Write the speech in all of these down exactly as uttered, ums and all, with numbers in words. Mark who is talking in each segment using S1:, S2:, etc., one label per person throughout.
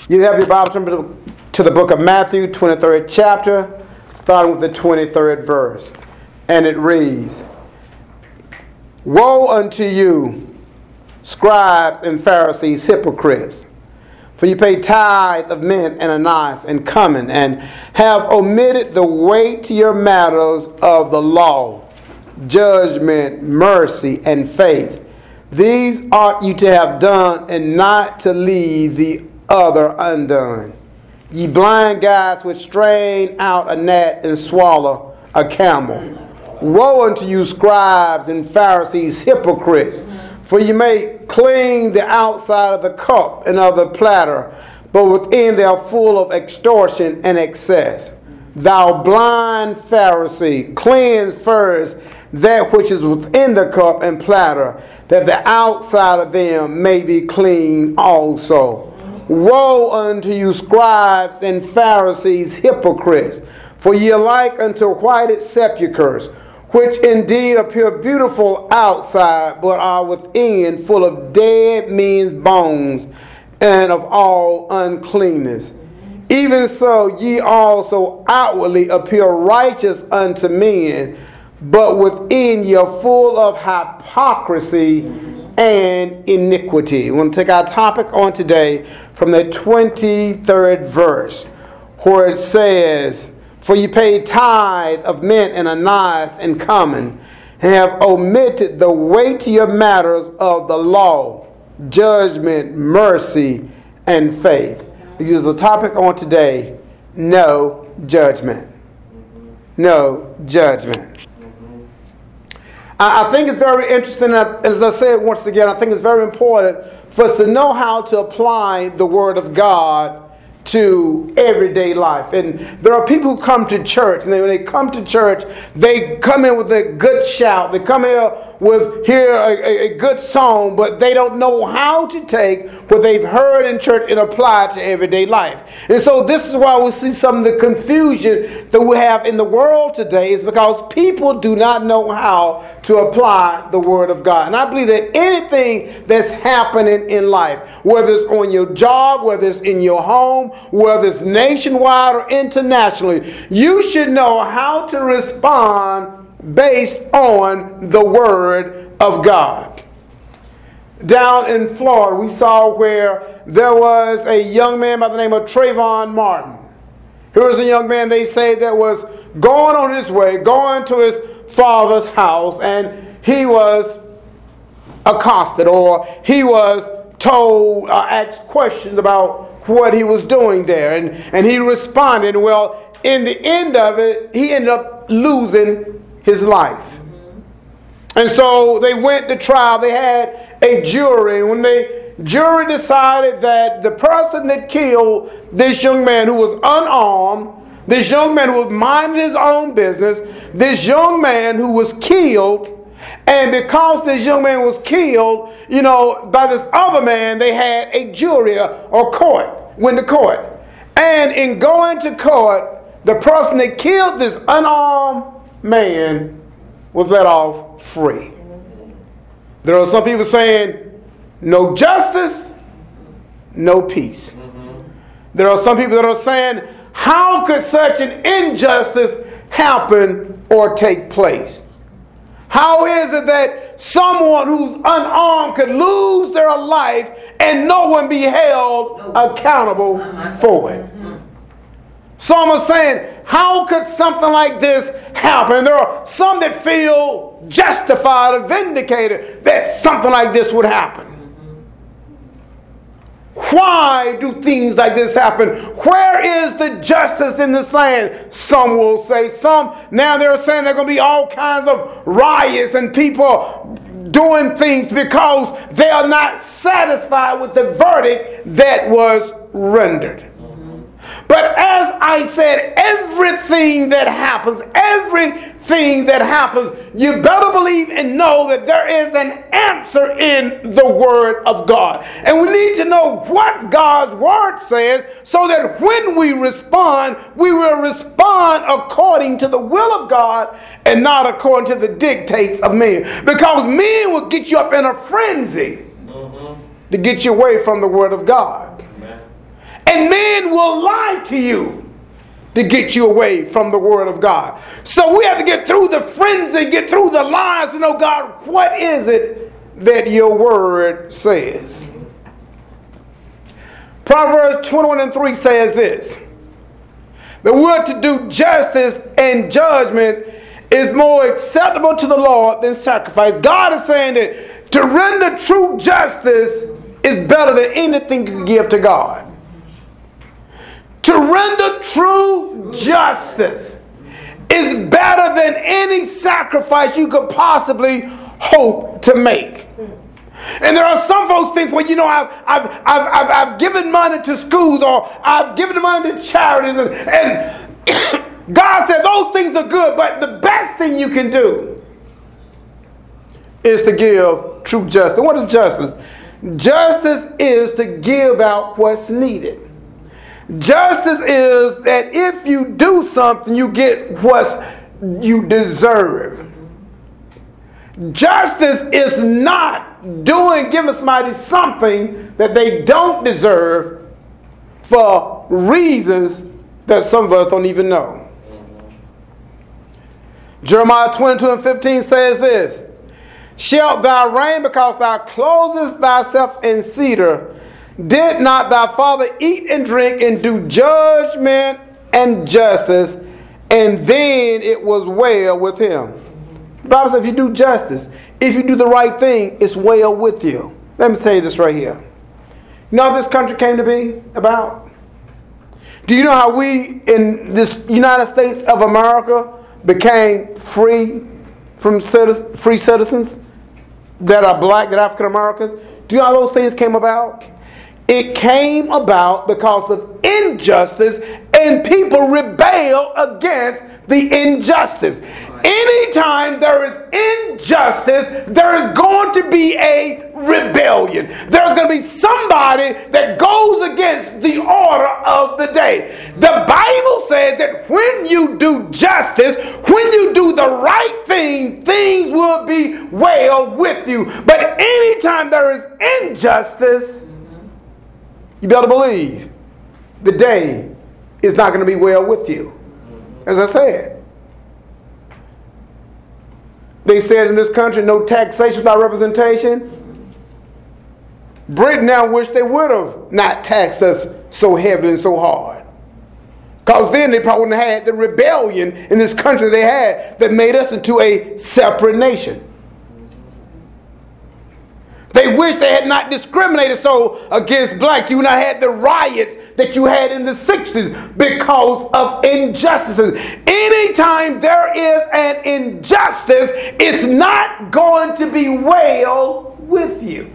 S1: You have your Bible turn to the book of Matthew, twenty-third chapter, starting with the twenty-third verse. And it reads, "Woe unto you, scribes and Pharisees, hypocrites! For you pay tithe of mint and anise and cumin, and have omitted the weightier matters of the law, judgment, mercy, and faith. These ought you to have done, and not to leave the other undone. Ye blind guides which strain out a gnat and swallow a camel. Woe unto you, scribes and Pharisees, hypocrites! For you may clean the outside of the cup and of the platter, but within they are full of extortion and excess. Thou blind Pharisee, cleanse first that which is within the cup and platter, that the outside of them may be clean also. Woe unto you, scribes and Pharisees, hypocrites! For ye are like unto whited sepulchres, which indeed appear beautiful outside, but are within full of dead men's bones and of all uncleanness. Even so ye also outwardly appear righteous unto men, but within ye are full of hypocrisy and iniquity." We want to take our topic on today from the twenty-third verse, where it says, "For you pay tithe of mint and anise and cumin, and have omitted the weightier matters of the law, judgment, mercy, and faith." This is the topic on today: no judgment. No judgment. I think it's very interesting, as I said once again, I think it's very important for us to know how to apply the Word of God to everyday life. And there are people who come to church, and when they come to church, they come in with a good shout. They come here with hear a, a good song, but they don't know how to take what they've heard in church and apply it to everyday life. And so this is why we see some of the confusion that we have in the world today, is because people do not know how to apply the Word of God. And I believe that anything that's happening in life, whether it's on your job, whether it's in your home, whether it's nationwide or internationally, you should know how to respond based on the Word of God. Down in Florida, we saw where there was a young man by the name of Trayvon Martin. Here was a young man, they say, that was going on his way, going to his father's house, and he was accosted, or he was told, uh, asked questions about what he was doing there, and, and he responded. Well, in the end of it, he ended up losing his life. Mm-hmm. And so they went to trial. They had a jury. When the jury decided that the person that killed this young man, who was unarmed, this young man who was minding his own business, this young man who was killed, and because this young man was killed, you know, by this other man, they had a jury or court, went to court. And in going to court, the person that killed this unarmed man was let off free. There are some people saying, no justice, no peace. Mm-hmm. There are some people that are saying, how could such an injustice happen or take place? How is it that someone who's unarmed could lose their life and no one be held accountable for it? Some are saying, how could something like this happen? There are some that feel justified or vindicated that something like this would happen. Why do things like this happen? Where is the justice in this land? Some will say. Some, now they're saying there are going to be all kinds of riots and people doing things because they are not satisfied with the verdict that was rendered. But as I said, everything that happens, everything that happens, you better believe and know that there is an answer in the Word of God. And we need to know what God's Word says so that when we respond, we will respond according to the will of God and not according to the dictates of men. Because men will get you up in a frenzy mm-hmm. to get you away from the Word of God. And men will lie to you to get you away from the word of God. So we have to get through the frenzy, get through the lies to know, God, what is it that your word says? Proverbs twenty-one and three says this: the word to do justice and judgment is more acceptable to the Lord than sacrifice. God is saying that to render true justice is better than anything you can give to God. To render true justice is better than any sacrifice you could possibly hope to make. And there are some folks think, well, you know, I've, I've, I've, I've, I've given money to schools, or I've given money to charities, and, and God said those things are good, but the best thing you can do is to give true justice. What is justice? Justice is to give out what's needed. Justice is that if you do something, you get what you deserve. Justice is not doing, giving somebody something that they don't deserve for reasons that some of us don't even know. Jeremiah twenty-two and fifteen says this: shalt thou reign because thou closest thyself in cedar? Did not thy father eat and drink and do judgment and justice, and then it was well with him? The Bible says if you do justice, if you do the right thing, it's well with you. Let me tell you this right here. You know how this country came to be about? Do you know how we in this United States of America became free from citizens, free citizens that are black, that are African Americans? Do you know how those things came about? It came about because of injustice, and people rebel against the injustice. Anytime there is injustice, there is going to be a rebellion. There's going to be somebody that goes against the order of the day. The Bible says that when you do justice, when you do the right thing, things will be well with you. But anytime there is injustice, you better believe the day is not going to be well with you. As I said, they said in this country, no taxation without representation. Britain now wish they would have not taxed us so heavily and so hard. Because then they probably wouldn't have had the rebellion in this country they had that made us into a separate nation. They wish they had not discriminated so against blacks. You would not have had the riots that you had in the sixties because of injustices. Anytime there is an injustice, it's not going to be well with you.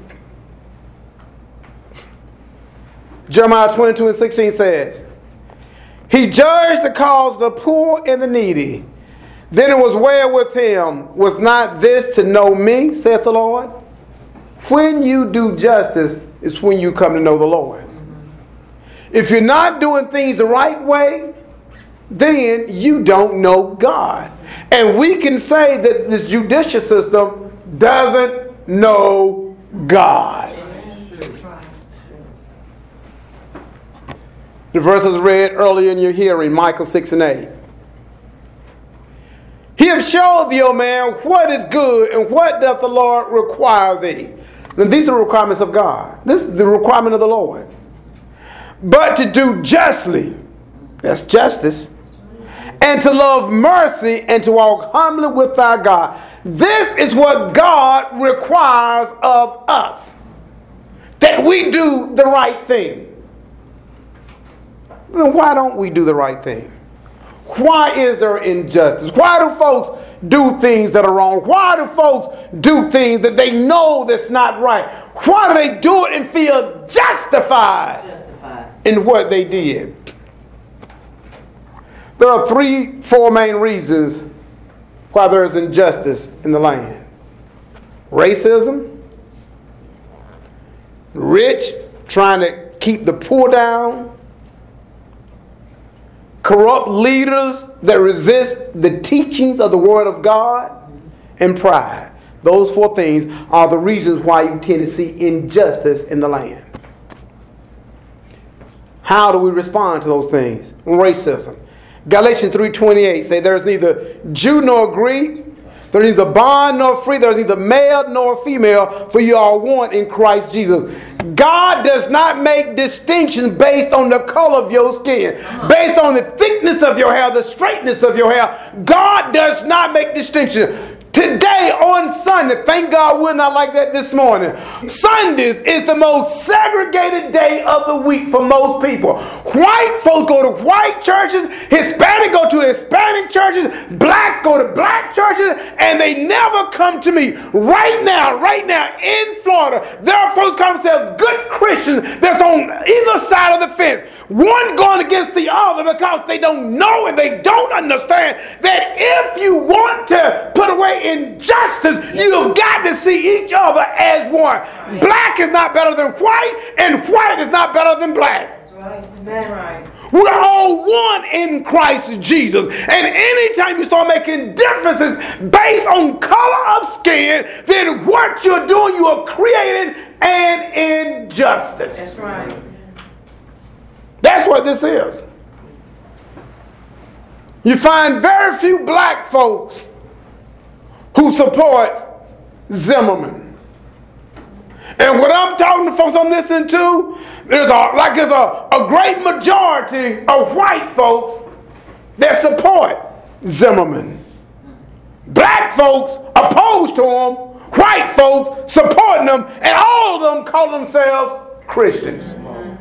S1: Jeremiah twenty-two and sixteen says, he judged the cause of the poor and the needy. Then it was well with him. Was not this to know me, saith the Lord? When you do justice is when you come to know the Lord. If you're not doing things the right way, then you don't know God. And we can say that this judicial system doesn't know God. The verse was read earlier in your hearing, Micah six and eight. He hath showed thee, O man, what is good, and what doth the Lord require thee. Now, these are the requirements of God. This is the requirement of the Lord. But to do justly, that's justice, and to love mercy, and to walk humbly with thy God. This is what God requires of us. That we do the right thing. Then why don't we do the right thing? Why is there injustice? Why do folks do things that are wrong? Why do folks do things that they know that's not right? Why do they do it and feel justified, justified. in what they did? There are three, four main reasons why there is injustice in the land. Racism, rich trying to keep the poor down, corrupt leaders that resist the teachings of the Word of God, and pride. Those four things are the reasons why you tend to see injustice in the land. How do we respond to those things? Racism. Galatians three twenty-eight say there's neither Jew nor Greek, there's neither bond nor free, there's neither male nor female, for you are one in Christ Jesus. God does not make distinctions based on the color of your skin, based on the thickness of your hair, the straightness of your hair. God does not make distinctions. Today on Sunday, thank God we're not like that this morning. Sundays is the most segregated day of the week for most people. White folks go to white churches, Hispanic go to Hispanic churches, black go to black churches, and they never come to me. Right now, right now in Florida, there are folks call themselves good Christians that's on either side of the fence. One going against the other because they don't know and they don't understand that if you want to put away injustice, you've got to see each other as one. Black is not better than white, and white is not better than black.
S2: That's right. That's right.
S1: We're all one in Christ Jesus. And anytime you start making differences based on color of skin, then what you're doing, you are creating an injustice.
S2: That's right.
S1: That's what this is. You find very few black folks who support Zimmerman. And what I'm talking to folks I'm listening to, there's a like there's a, a great majority of white folks that support Zimmerman. Black folks opposed to him, white folks supporting them, and all of them call themselves Christians.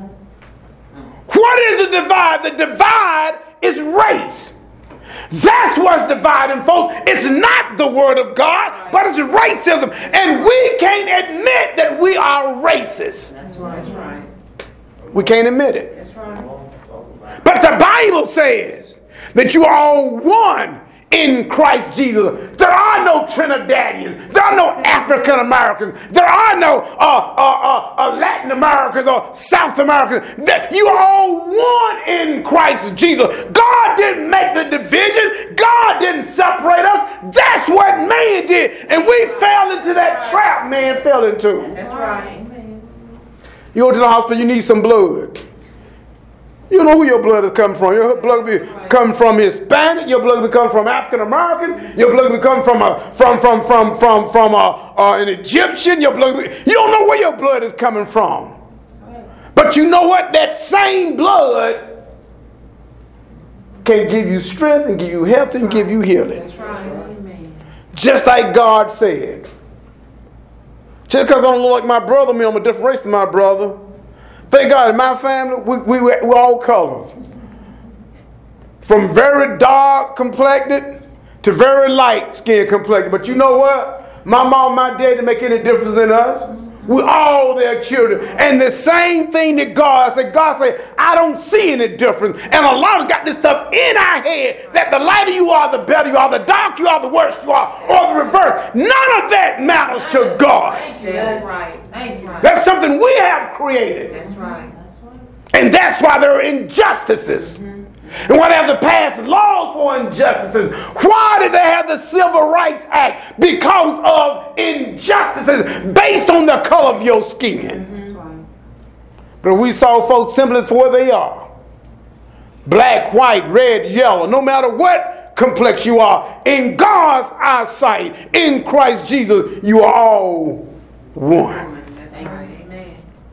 S1: What is the divide? The divide is race. That's what's dividing, folks. It's not the word of God, but it's racism. And we can't admit that we are racist.
S2: That's right. That's right.
S1: We can't admit it.
S2: That's right.
S1: But the Bible says that you are all one in Christ Jesus. There are no Trinidadians. There are no African Americans. There are no uh, uh, uh, uh, Latin Americans or South Americans. You are all one in Christ Jesus. God didn't make the division. God didn't separate us. That's what man did. And we fell into that trap man fell into.
S2: That's right.
S1: You go to the hospital, you need some blood. You don't know who your blood is coming from. Your blood be coming from Hispanic. Your blood be coming from African American. Your blood be coming from a from from from from from a, uh, an Egyptian. Your blood. Be, you don't know where your blood is coming from. But you know what? That same blood can give you strength and give you health and give you healing.
S2: That's right.
S1: Just like God said. Just because I don't look like my brother, me, I'm a different race than my brother. Thank God, in my family, we, we, we're all colors. From very dark complected to very light skin complected. But you know what? My mom and my dad didn't make any difference in us. We're all their children. And the same thing that God said, God said, I don't see any difference. And a lot of us got this stuff in our head that the lighter you are, the better you are, the darker you are, the worse you are, or the reverse. None of that matters to God.
S2: That's right. That's right.
S1: That's something we have created.
S2: That's right. That's right.
S1: And that's why there are injustices. Mm-hmm. And why they have to pass laws for injustices. Why did they have the Civil Rights Act? Because of injustices based on the color of your skin. Mm-hmm. But we saw folks simply for where they are. Black, white, red, yellow, no matter what complex you are, in God's eyesight, in Christ Jesus, you are all one.
S2: That's right. Amen.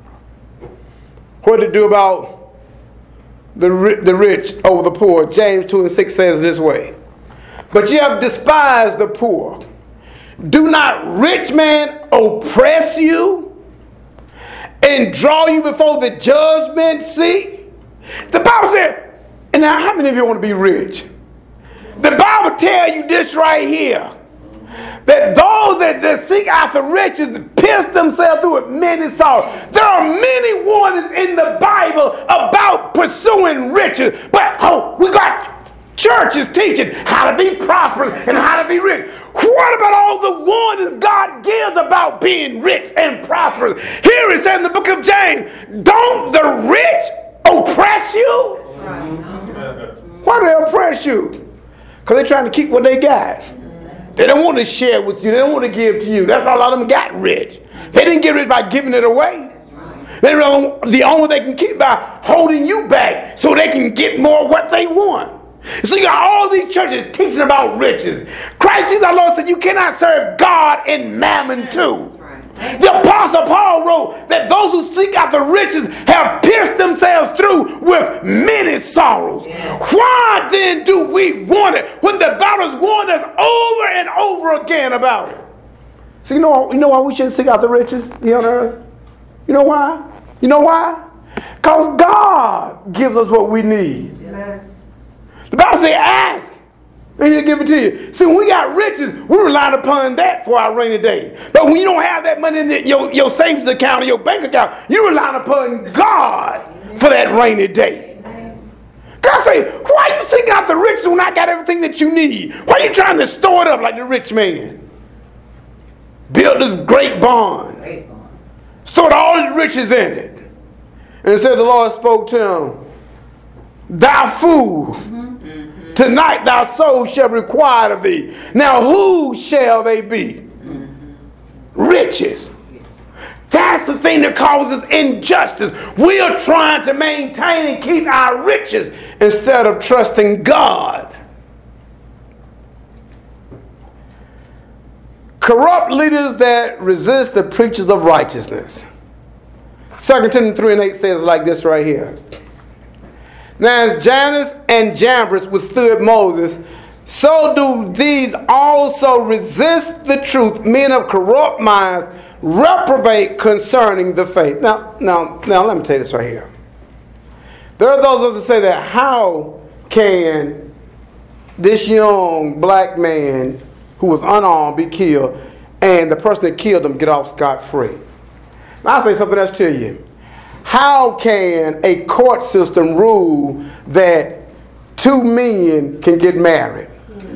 S1: What to do about The, the rich over the poor? James two and six says this way. But ye have despised the poor. Do not rich men oppress you and draw you before the judgment seat? The Bible said, and now how many of you want to be rich? The Bible tells you this right here. That those that, that seek after riches pierce themselves through it many sorrows. There are many warnings in the Bible about pursuing riches. But oh, we got churches teaching how to be prosperous and how to be rich. What about all the warnings God gives about being rich and prosperous? Here it says in the book of James, don't the rich oppress you?
S2: That's right.
S1: Why do they oppress you? Because they're trying to keep what they got. They don't want to share with you. They don't want to give to you. That's why a lot of them got rich. They didn't get rich by giving it away. They realize the only they can keep by holding you back so they can get more of what they want. So you got all these churches teaching about riches. Christ Jesus our Lord said you cannot serve God and mammon too. The Apostle Paul wrote that those who seek after riches have pierced themselves through with many sorrows. Yes. Why then do we want it when the Bible has warned us over and over again about it? So you know, you know why we shouldn't seek after riches here on earth? You know why? You know why? Because God gives us what we need. Yes. The Bible says ask, and he'll give it to you. See, when we got riches, we rely upon that for our rainy day. But when you don't have that money in the, your, your savings account or your bank account, you rely upon God for that rainy day. God say, why are you seeking out the riches when I got everything that you need? Why are you trying to store it up like the rich man? Build this great barn. Great barn. Stored all his riches in it. And it said the Lord spoke to him, thou fool. Mm-hmm. Tonight thy soul shall require of thee. Now who shall they be? Mm-hmm. Riches. That's the thing that causes injustice. We are trying to maintain and keep our riches instead of trusting God. Corrupt leaders that resist the preachers of righteousness. Second Timothy three and eight says like this right here. Now as Jannes and Jambres withstood Moses, so do these also resist the truth. Men of corrupt minds reprobate concerning the faith. Now, now, now let me tell you this right here. There are those of us that say that how can this young black man who was unarmed be killed and the person that killed him get off scot-free? Now I'll say something else to you. How can a court system rule that two men can get married?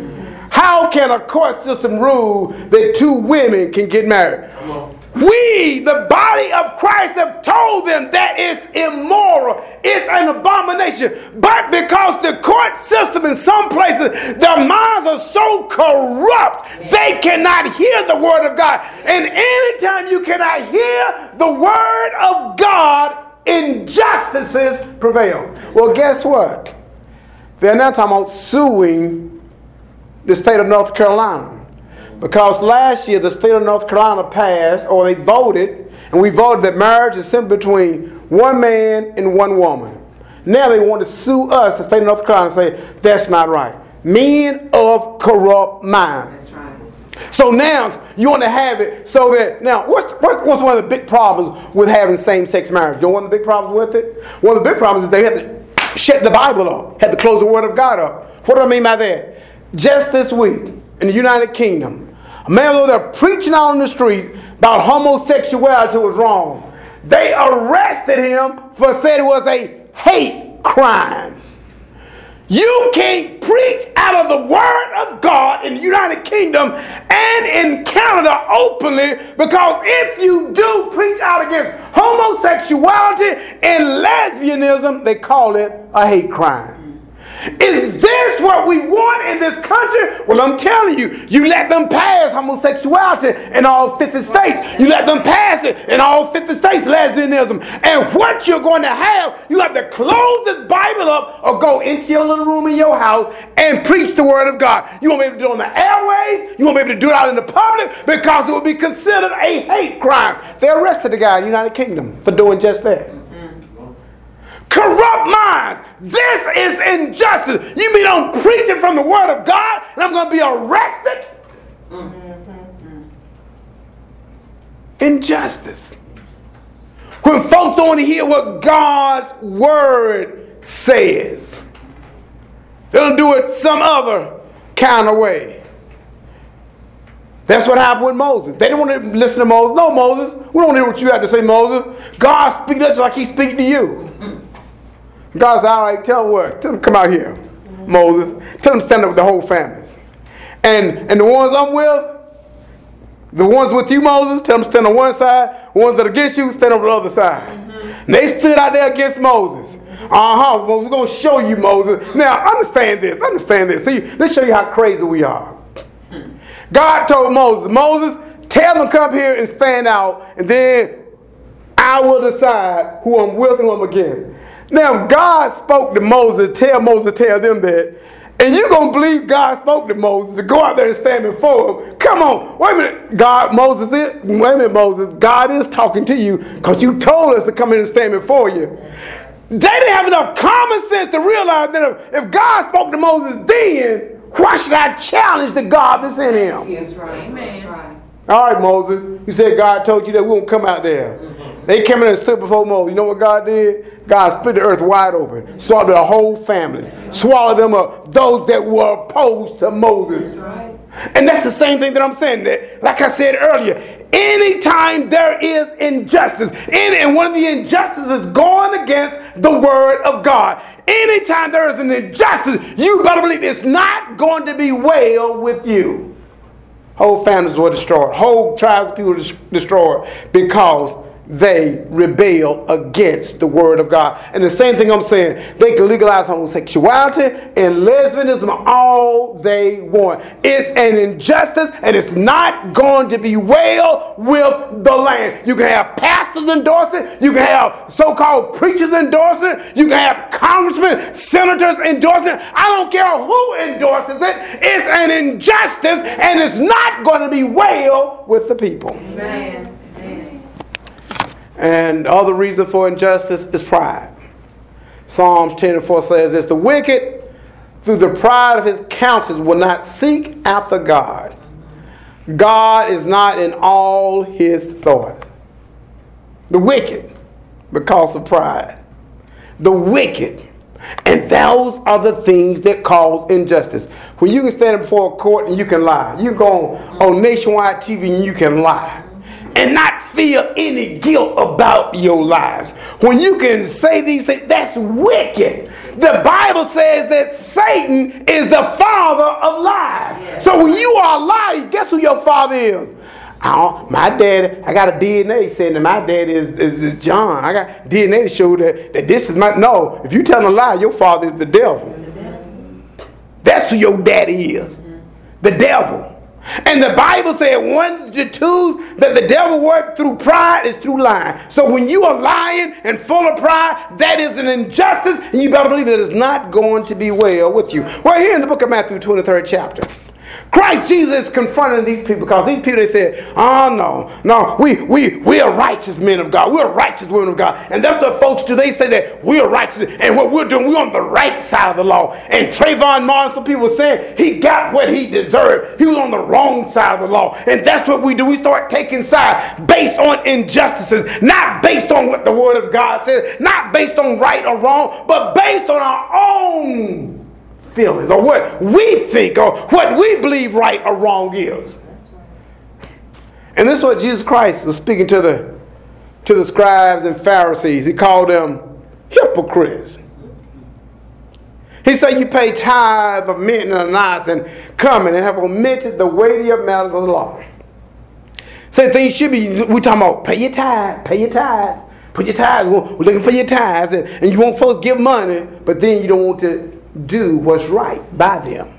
S1: How can a court system rule that two women can get married? We, the body of Christ, have told them that it's immoral, it's an abomination. But because the court system in some places, their minds are so corrupt, they cannot hear the word of God. And anytime you cannot hear the word of God, injustices prevail. Well, guess what? They're now talking about suing the state of North Carolina. Because last year the state of North Carolina passed, or they voted, and we voted that marriage is simply between one man and one woman. Now they want to sue us, the state of North Carolina, and say that's not right. Men of corrupt minds. That's right. So now you want to have it so that, now what's, what's, what's one of the big problems with having same-sex marriage? You know one of the big problems with it? One of the big problems is they have to shut the Bible up, have to close the Word of God up. What do I mean by that? Just this week in the United Kingdom, a man was there preaching out on the street about homosexuality was wrong. They arrested him for saying it was a hate crime. You can't preach out of the Word of God in the United Kingdom and in Canada openly, because if you do preach out against homosexuality and lesbianism, they call it a hate crime. Is this what we want in this country? Well, I'm telling you, you let them pass homosexuality in all fifty states. You let them pass it in all fifty states, lesbianism. And what you're going to have, you have to close this Bible up or go into your little room in your house and preach the Word of God. You won't be able to do it on the airways. You won't be able to do it out in the public because it will be considered a hate crime. They arrested the guy in the United Kingdom for doing just that. Corrupt minds. This is injustice. You mean I'm preaching from the Word of God and I'm going to be arrested? Mm-hmm. Injustice. When folks don't want to hear what God's Word says, they'll do it some other kind of way. That's what happened with Moses. They didn't want to listen to Moses. No, Moses, we don't want to hear what you have to say, Moses. God speaks just like He's speaking to you. God said, all right, tell them what? Tell them come out here, Moses. Tell them stand up with the whole families. And and the ones I'm with, the ones with you, Moses, tell them stand on one side. The ones that are against you, stand on the other side. Mm-hmm. And they stood out there against Moses. Uh-huh, well, we're going to show you, Moses. Now, understand this, understand this. See, let's show you how crazy we are. God told Moses, Moses, tell them to come here and stand out, and then I will decide who I'm with and who I'm against. Now, if God spoke to Moses, tell Moses, tell them that, and you're going to believe God spoke to Moses to go out there and stand before him. Come on. Wait a minute. God, Moses, is, wait a minute, Moses. God is talking to you because you told us to come in and stand before you. They didn't have enough common sense to realize that if, if God spoke to Moses then, why should I challenge the God that's in him?
S2: Yes, right. That's right.
S1: All right, Moses. You said God told you that we won't come out there. Mm-hmm. They came in and stood before Moses. You know what God did? God split the earth wide open. Swallowed their whole families. Swallowed them up. Those that were opposed to Moses. That's right. And that's the same thing that I'm saying. That, like I said earlier, anytime there is injustice, any, and one of the injustices is going against the word of God. Anytime there is an injustice, you better believe it's not going to be well with you. Whole families were destroyed. Whole tribes of people were destroyed because they rebelled against the word of God. And the same thing I'm saying, they can legalize homosexuality and lesbianism all they want. It's an injustice and it's not going to be well with the land. You can have pastors endorse it. You can have so-called preachers endorse it. You can have congressmen, senators endorse it. I don't care who endorses it. It's an injustice and it's not going to be well with the people.
S2: Amen.
S1: And the other reason for injustice is pride. Psalms ten and four says this: the wicked, through the pride of his countenance, will not seek after God. God is not in all his thoughts. The wicked, because of pride. The wicked. And those are the things that cause injustice. When you can stand before a court and you can lie. You can go on, on nationwide T V and you can lie. And not feel any guilt about your lives. When you can say these things, that's wicked. The Bible says that Satan is the father of lies. Yes. So when you are a liar, guess who your father is? Oh, my daddy, I got a D N A saying that my daddy is, is, is John. I got D N A to show that, that this is my... No, if you tell a lie, your father is the devil. The devil. That's who your daddy is. The devil. And the Bible said one of the two that the devil worked through pride is through lying. So when you are lying and full of pride, that is an injustice, and you better believe that it's not going to be well with you. Well, here in the book of Matthew, twenty-third chapter, Christ Jesus is confronting these people because these people, they said, oh no, no, we we we are righteous men of God. We're righteous women of God. And that's what folks do. They say that we are righteous and what we're doing, we're on the right side of the law. And Trayvon Martin, some people saying he got what he deserved. He was on the wrong side of the law. And that's what we do. We start taking sides based on injustices, not based on what the word of God says, not based on right or wrong, but based on our own feelings or what we think or what we believe right or wrong is. And this is what Jesus Christ was speaking to the to the scribes and Pharisees. He called them hypocrites. He said, you pay tithe of mint and anise and cumin and have omitted the weightier matters of the law. Same thing should be, we're talking about pay your tithe, pay your tithe, put your tithes, we're looking for your tithes, and, and you want folks to give money, but then you don't want to do what's right by them.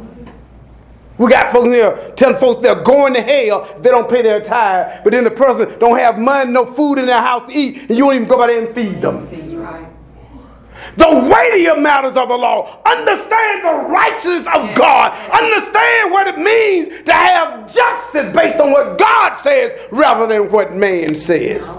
S1: We got folks here telling folks they're going to hell if they don't pay their tithe, but then the person don't have money, no food in their house to eat, and you won't even go by there and feed them.
S2: That's right.
S1: The weightier matters of the law. Understand the righteousness of God. Understand what it means to have justice based on what God says rather than what man says.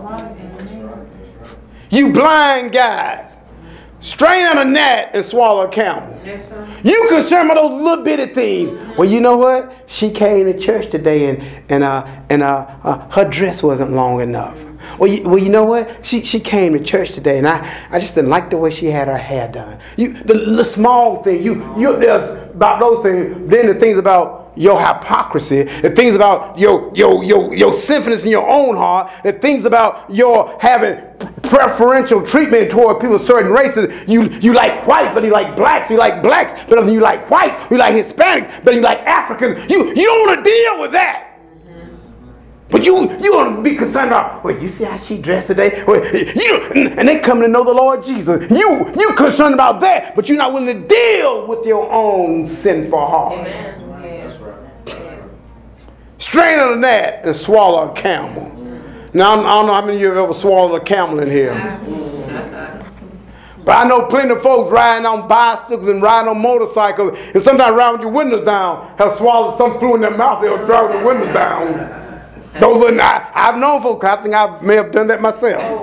S1: You blind guys, strain on a gnat and swallow a camel.
S2: Yes, sir.
S1: You concerned about those little bitty things. Well, you know what? She came to church today and and uh and uh, uh her dress wasn't long enough. Well, you, well, you know what? She she came to church today, and I, I just didn't like the way she had her hair done. You the, the small thing. You you there's about those things. Then the things about your hypocrisy, the things about your your your your sinfulness in your own heart, the things about your having preferential treatment toward people of certain races. You you like whites, but you like blacks. You like blacks, but you like white. You like Hispanics, but you like Africans. You you don't want to deal with that. But you you want to be concerned about, well, you see how she dressed today? Well, you, and they come to know the Lord Jesus. You you concerned about that, but you're not willing to deal with your own sinful heart.
S2: Amen. That's right.
S1: Strain on a gnat and swallow a camel. Now, I don't know how many of you have ever swallowed a camel in here. But I know plenty of folks riding on bicycles and riding on motorcycles, and sometimes riding with your windows down, have swallowed some flew in their mouth, they'll drive the windows down. Those are not, I've known folks, I think I may have done that myself.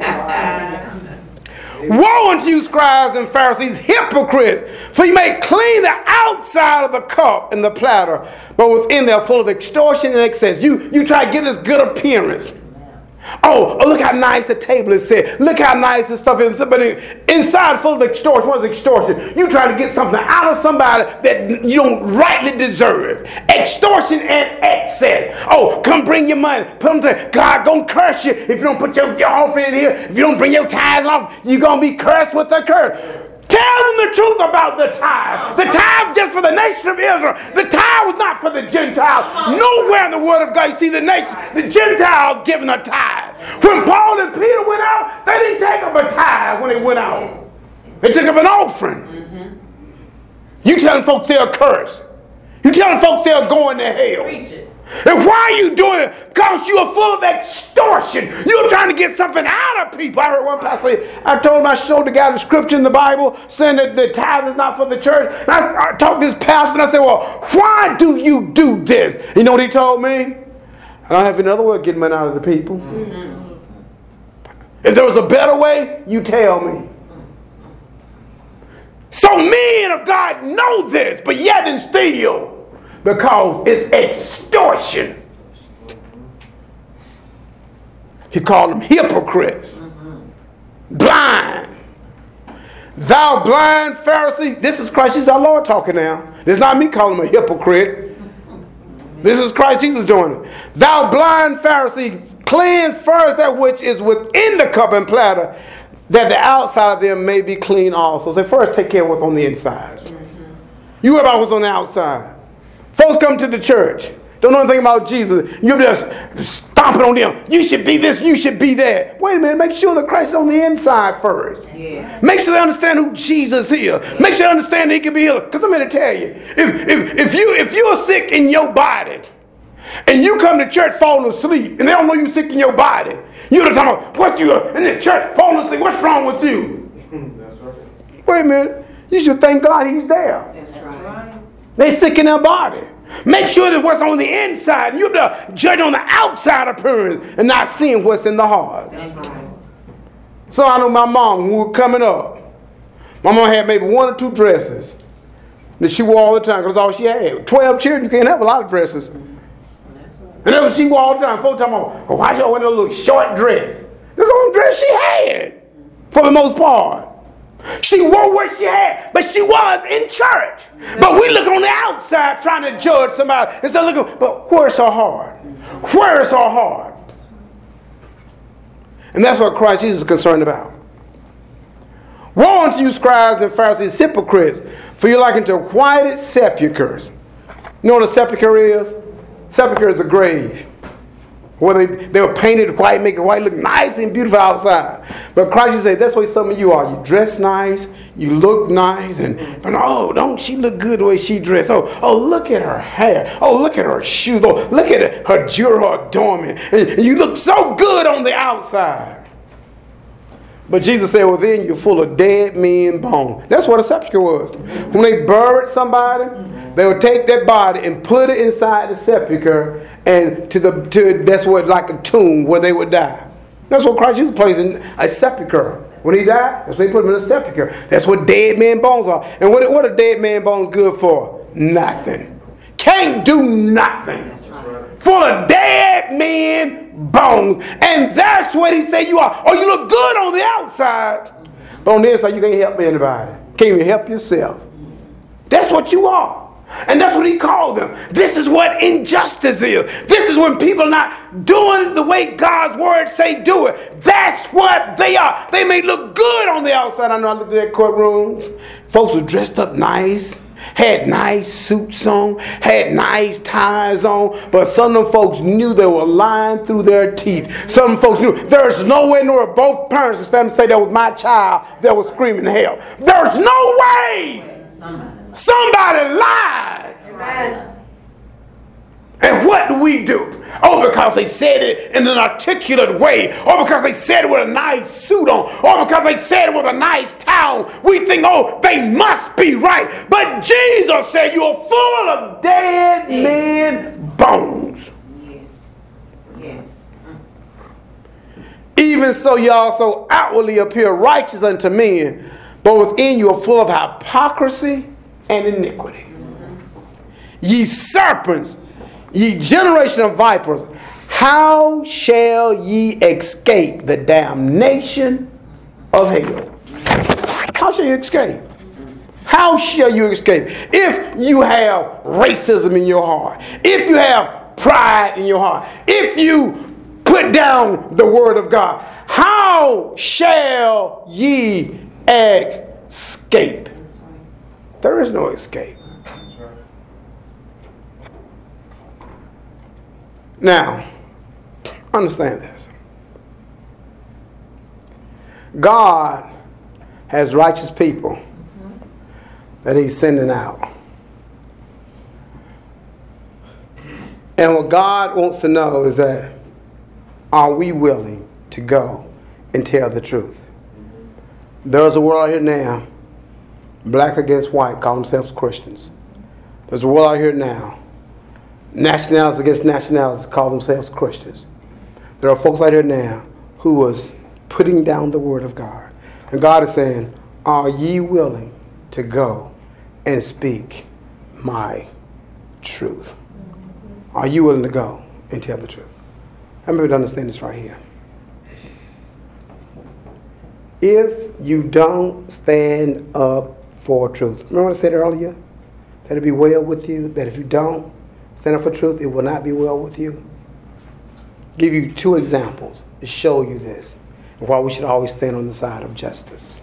S1: Woe unto you, scribes and Pharisees, hypocrites! For you may clean the outside of the cup and the platter, but within they are full of extortion and excess. You, you try to get this good appearance. Oh, oh, look how nice the table is set. Look how nice the stuff is. But inside full of extortion. What's extortion? You try to get something out of somebody that you don't rightly deserve. Extortion and excess. Oh, come bring your money. Put them to, God gonna curse you if you don't put your, your offering in here. If you don't bring your tithes off, you're gonna be cursed with a curse. Tell them the truth about the tithe. The tithe was just for the nation of Israel. The tithe was not for the Gentiles. Nowhere in the Word of God you see the nation, the Gentiles giving a tithe. When Paul and Peter went out, they didn't take up a tithe when they went out. They took up an offering. Mm-hmm. You telling folks they're cursed. You telling folks they're going to hell. Preach it. And why are you doing it? Because you are full of extortion. You're trying to get something out of people. I heard one pastor say, I told him I showed the guy the scripture in the Bible saying that the tithe is not for the church. And I, I talked to this pastor and I said, well, why do you do this? You know what he told me? I don't have another way of getting money out of the people. Mm-hmm. If there was a better way, you tell me. So men of God know this, but yet and still, because it's extortion. He called them hypocrites. Mm-hmm. Blind. Thou blind Pharisee. This is Christ Jesus our Lord talking now. This is not me calling him a hypocrite. This is Christ Jesus doing it. Thou blind Pharisee, cleanse first that which is within the cup and platter, that the outside of them may be clean also. So first take care of what's on the inside. Mm-hmm. You worry about what's on the outside. Folks come to the church, don't know anything about Jesus. You're just stomping on them. You should be this, you should be that. Wait a minute, make sure that Christ is on the inside first. Yes. Make sure they understand who Jesus is. Yes. Make sure they understand that he can be healed. Because I'm here to tell you, if, if, if, you, if you're sick in your body, and you come to church falling asleep, and they don't know you're sick in your body, you're talking about, what's you in the church falling asleep, what's wrong with you? That's right. Wait a minute, you should thank God he's there. That's right. They sick in their body. Make sure that what's on the inside, you're the judge on the outside appearance and not seeing what's in the heart. That's right. So I know my mom, when we were coming up, my mom had maybe one or two dresses that she wore all the time because all she had. Twelve children, you can't have a lot of dresses. And that's what she wore all the time. Folks talking about, oh, why she wear a little short dress? That's the only dress she had for the most part. She wore what she had, but she was in church. But we look on the outside trying to judge somebody instead of looking, but where's her heart? Where's her heart? And that's what Christ Jesus is concerned about. Woe unto you, scribes and Pharisees, hypocrites, for you're like unto whited sepulchres. You know what a sepulchre is? Sepulchre is a grave. Where they, they were painted white, make it white, look nice and beautiful outside. But Christ just said, that's what some of you are. You dress nice, you look nice, and, and oh, don't she look good the way she dressed? Oh, oh, look at her hair. Oh, look at her shoes. Oh, look at her jewelry, her adornment. And, and you look so good on the outside. But Jesus said, within you're full of dead men bones. That's what a sepulchre was. When they buried somebody, they would take that body and put it inside the sepulchre, and to the to that's what like a tomb where they would die. That's what Christ Jesus placed in a sepulchre. When he died, that's what they put him in a sepulchre. That's what dead man bones are. And what what are dead man bones good for? Nothing. Can't do nothing. That's right. Full of dead men bones. And that's what he said you are. Oh, you look good on the outside, but on the inside you can't help anybody. Can't even help yourself. That's what you are. And that's what he called them. This is what injustice is. This is when people are not doing the way God's word say do it. That's what they are. They may look good on the outside. I know I looked at that courtroom. Folks were dressed up nice, had nice suits on, had nice ties on, but some of them folks knew they were lying through their teeth. Some of them folks knew there's no way nor both parents to stand and say that was my child that was screaming hell. There's no way. Somebody lies. Amen. And what do we do? Oh, because they said it in an articulate way, or because they said it with a nice suit on, or because they said it with a nice towel, we think, oh, they must be right. But Jesus said, you are full of dead men's bones.
S2: Yes. Yes.
S1: Even so, you also outwardly appear righteous unto men, but within you are full of hypocrisy and iniquity. Mm-hmm. Ye serpents, ye generation of vipers, how shall ye escape the damnation of hell? How shall you escape? How shall you escape? If you have racism in your heart, if you have pride in your heart, if you put down the word of God, how shall ye escape? There is no escape. Now, understand this. God has righteous people that he's sending out. And what God wants to know is that, are we willing to go and tell the truth? There's a world out here now, black against white, call themselves Christians. There's a world out here now, nationalities against nationalities, call themselves Christians. There are folks out here now who was putting down the word of God. And God is saying, are ye willing to go and speak my truth? Are you willing to go and tell the truth? I maybe to understand this right here. If you don't stand up for truth, remember what I said earlier? That it'll be well with you, that if you don't stand up for truth, it will not be well with you. Give you two examples to show you this, and why we should always stand on the side of justice.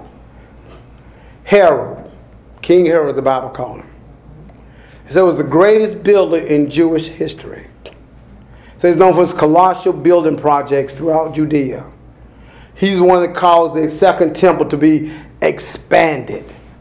S1: Herod, King Herod, the Bible called him. He said he was the greatest builder in Jewish history. So he's known for his colossal building projects throughout Judea. He's the one that caused the second temple to be expanded.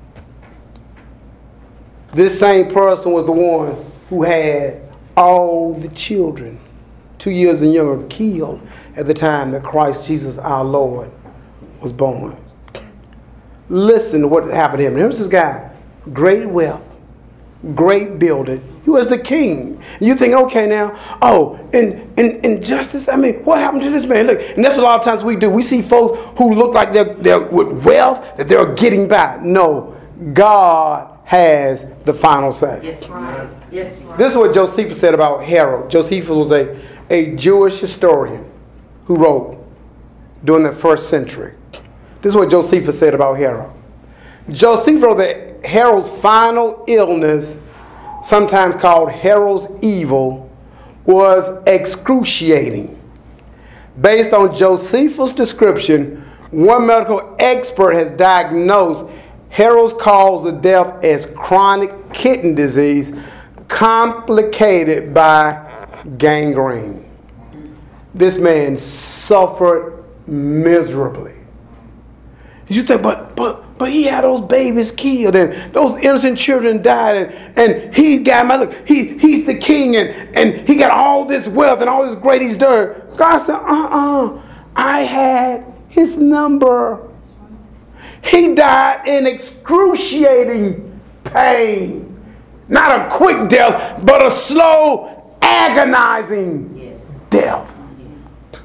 S1: This same person was the one who had all the children, two years and younger, killed at the time that Christ Jesus our Lord was born. Listen to what happened to him. Here's this guy, great wealth, great building. He was the king. You think, okay, now, oh, in, in, in justice, I mean, what happened to this man? Look, and that's what a lot of times we do. We see folks who look like they're, they're with wealth, that they're getting by. No, God has the final say.
S2: Yes, right. Yes, right.
S1: This is what Josephus said about Herod. Josephus was a, a Jewish historian who wrote during the first century. This is what Josephus said about Herod. Josephus wrote that Herod's final illness, sometimes called Herod's evil, was excruciating. Based on Josephus' description, one medical expert has diagnosed Herod's cause of death as chronic kidney disease complicated by gangrene. This man suffered miserably. You think, but but but he had those babies killed and those innocent children died, and, and he got my look, he he's the king, and, and he got all this wealth and all this great he's done. God said, uh-uh, I had his number. He died in excruciating pain. Not a quick death, but a slow, agonizing
S2: Yes.
S1: death.
S2: Yes.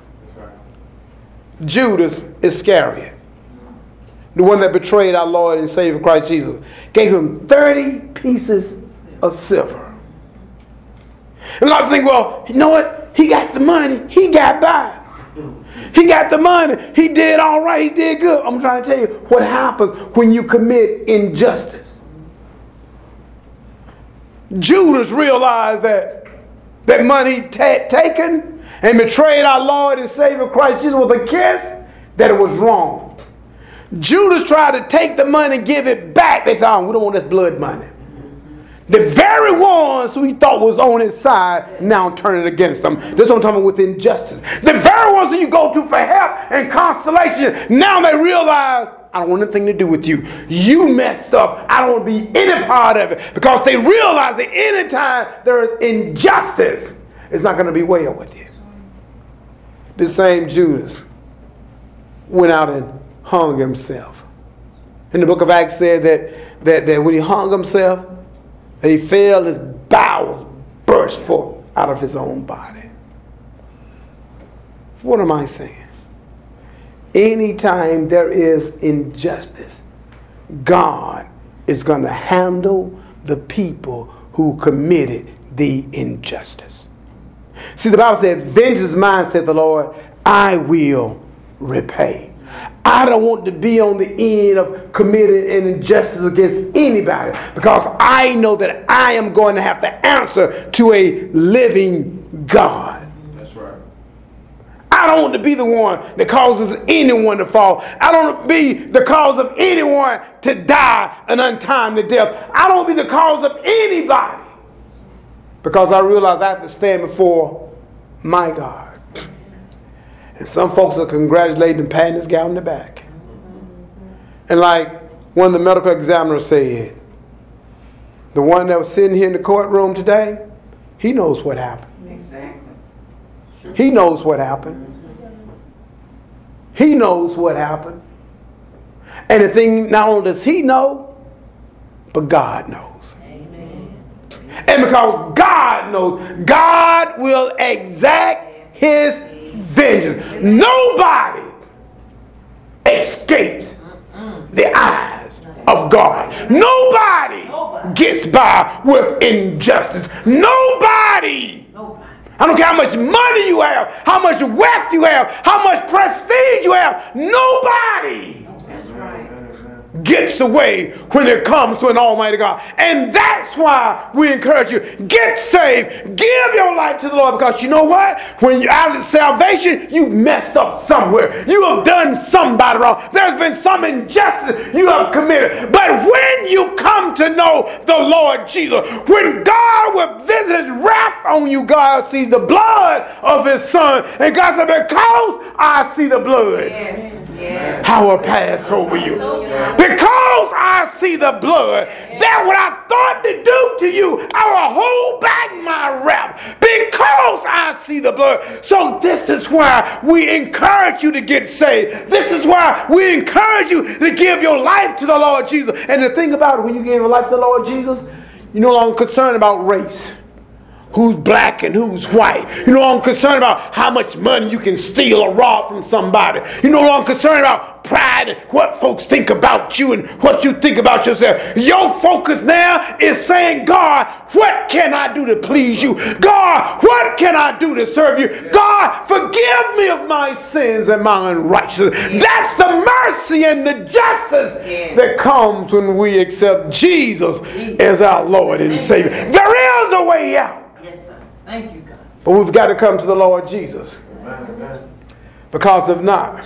S1: Judas Iscariot, the one that betrayed our Lord and Savior Christ Jesus, gave him thirty pieces of silver. And a lot of think, well, you know what? He got the money. He got by. He got the money. He did all right. He did good. I'm trying to tell you what happens when you commit injustice. Judas realized that that money t- taken and betrayed our Lord and Savior Christ Jesus with a kiss, that it was wrong. Judas tried to take the money and give it back. They said, oh, we don't want this blood money. The very ones who he thought was on his side now turning against them. This is what I'm talking about with injustice. The very ones who you go to for help and consolation, now they realize I don't want anything to do with you. You messed up. I don't want to be any part of it. Because they realize that anytime there is injustice, it's not going to be well with you. The same Judas went out and hung himself. And the book of Acts said that, that, that when he hung himself, that he fell, his bowels burst forth out of his own body. What am I saying? Anytime there is injustice, God is going to handle the people who committed the injustice. See, the Bible said, vengeance is mine, said the Lord, I will repay. I don't want to be on the end of committing an injustice against anybody, because I know that I am going to have to answer to a living God.
S3: That's right.
S1: I don't want to be the one that causes anyone to fall. I don't want to be the cause of anyone to die an untimely death. I don't want to be the cause of anybody, because I realize I have to stand before my God. And some folks are congratulating and patting this guy on the back. And like one of the medical examiners said, the one that was sitting here in the courtroom today, he knows what happened.
S2: Exactly.
S1: He knows what happened. He knows what happened. And the thing, not only does he know, but God knows.
S2: Amen.
S1: And because God knows, God will exact his vengeance. Nobody escapes the eyes of God. Nobody gets by with injustice. Nobody. I don't care how much money you have, how much wealth you have, how much prestige you have. Nobody
S2: That's right.
S1: gets away when it comes to an almighty God. And that's why we encourage you, get saved, give your life to the Lord, because you know what? When you're out of salvation, you've messed up somewhere. You have done somebody wrong. There's been some injustice you have committed. But when you come to know the Lord Jesus, when God will visit his wrath on you, God sees the blood of his son. And God said, because I see the blood,
S2: Yes. Yes.
S1: I will pass over you. Because I see the blood, that what I thought to do to you, I will hold back my wrath. Because I see the blood. So this is why we encourage you to get saved. This is why we encourage you to give your life to the Lord Jesus. And the thing about it, when you give your life to the Lord Jesus, you're no longer concerned about race. Who's black and who's white. You're no longer concerned about how much money you can steal or rob from somebody. You're no longer concerned about pride and what folks think about you and what you think about yourself. Your focus now is saying, God, what can I do to please you? God, what can I do to serve you? God, forgive me of my sins and my unrighteousness. That's the mercy and the justice
S2: Yes.
S1: that comes when we accept Jesus as our Lord and Savior. There is a way out.
S4: Yes, sir. Thank you, God.
S1: But we've got to come to the Lord Jesus. Because if not,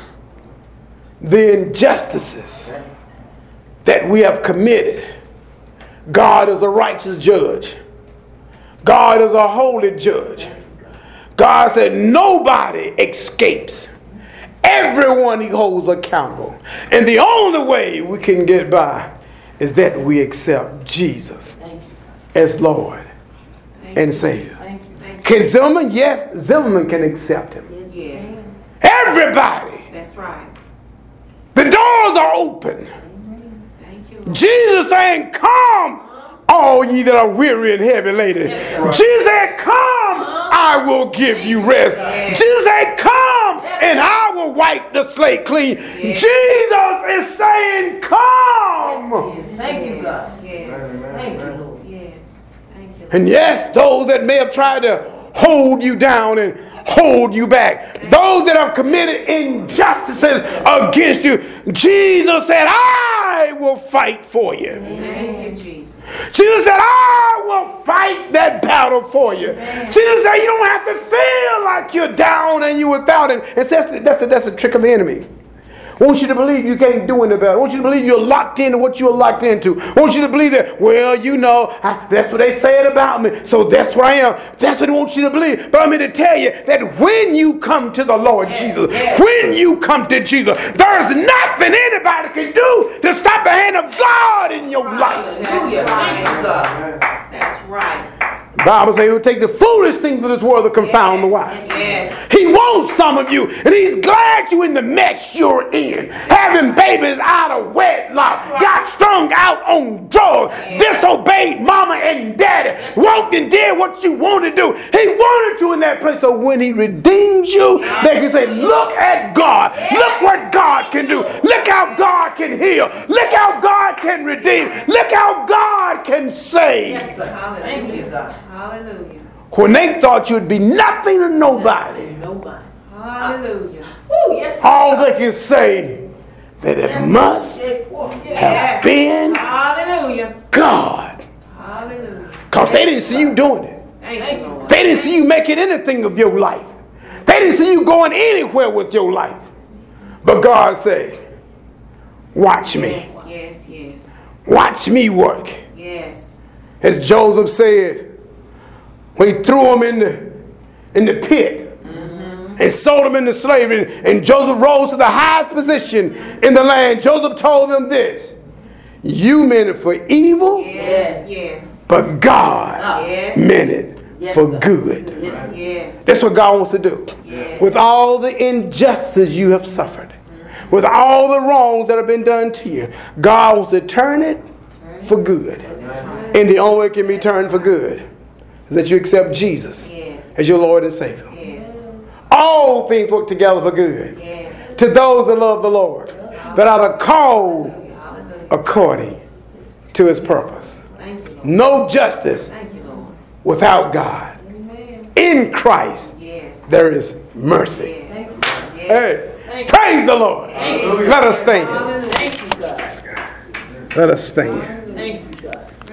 S1: the injustices that we have committed, God is a righteous judge. God is a holy judge. God said nobody escapes. Everyone he holds accountable. And the only way we can get by is that we accept Jesus as Lord and Savior. Can Zimmerman? Yes, Zimmerman can accept him.
S2: Yes.
S1: Everybody.
S2: That's right.
S1: The doors are open.
S2: Thank you, Lord.
S1: Jesus saying, come, all ye that are weary and heavy laden. Jesus said, come, I will give you rest. Jesus said, come, and I will wipe the slate clean. Jesus is saying, come.
S4: Yes, thank you, God.
S2: Yes.
S4: Thank you, Lord.
S2: Yes. Thank you, Lord.
S1: And yes, those that may have tried to hold you down and hold you back, those that have committed injustices against you, Jesus said, I will fight for you.
S2: Thank you, Jesus.
S1: Jesus said, I will fight that battle for you. Jesus said, you don't have to feel like you're down and you're without it. And that's the, that's the, that's the trick of the enemy. I want you to believe you can't do any better. I want you to believe you're locked into what you're locked into. I want you to believe that, well, you know, I, that's what they said about me, so that's what I am. That's what they want you to believe. But I'm here to tell you that when you come to the Lord
S4: Yes,
S1: Jesus,
S4: yes.
S1: when you come to Jesus, there's nothing anybody can do to stop the hand of God in your life.
S4: Hallelujah. Thank you, God.
S2: That's right.
S1: The Bible says he will take the foolish things of this world to confound the wise.
S2: Yes.
S1: He wants some of you, and he's glad you in the mess you're in. Having babies out of wedlock, got strung out on drugs, disobeyed mama and daddy, walked and did what you want to do. He wanted you in that place, so when he redeems you, they can say, look at God. Look what God can do. Look how God can heal. Look how God can redeem. Look how God can save.
S4: Yes, sir. Thank you, God.
S2: Hallelujah.
S1: When they thought you'd be nothing to nobody,
S4: Nobody.
S2: Hallelujah.
S4: Oh, yes, sir.
S1: all they can say that it must
S4: Yes.
S1: have
S2: Yes.
S1: been
S2: Hallelujah.
S1: God.
S2: Hallelujah.
S1: Because they didn't see you doing it.
S2: Thank you, Lord.
S1: They didn't see you making anything of your life. They didn't see you going anywhere with your life. But God said, watch me.
S2: Yes, yes, yes.
S1: Watch me work.
S2: Yes.
S1: As Joseph said, when he threw him in the, in the pit and sold him into slavery, and Joseph rose to the highest position in the land, Joseph told them this: you meant it for evil,
S2: Yes, yes.
S1: but God
S2: Yes.
S1: meant it
S4: Yes,
S1: for
S4: sir.
S1: good.
S4: Yes.
S2: Yes.
S1: That's what God wants to do.
S2: Yes.
S1: With all the injustice you have suffered, with all the wrongs that have been done to you, God wants to turn it for good. And the only way it can be turned for good is that you accept Jesus
S2: Yes.
S1: as your Lord and Savior.
S2: Yes.
S1: All things work together for good
S2: Yes.
S1: to those that love the Lord, that are the called
S2: Hallelujah.
S1: according to his purpose.
S2: Thank you, Lord.
S1: No justice
S2: Thank you, Lord.
S1: without God. In Christ
S2: Yes.
S1: there is mercy.
S2: Yes.
S1: Hey, praise the Lord. Let us stand.
S2: Hallelujah.
S4: Thank you, God.
S1: Let us stand.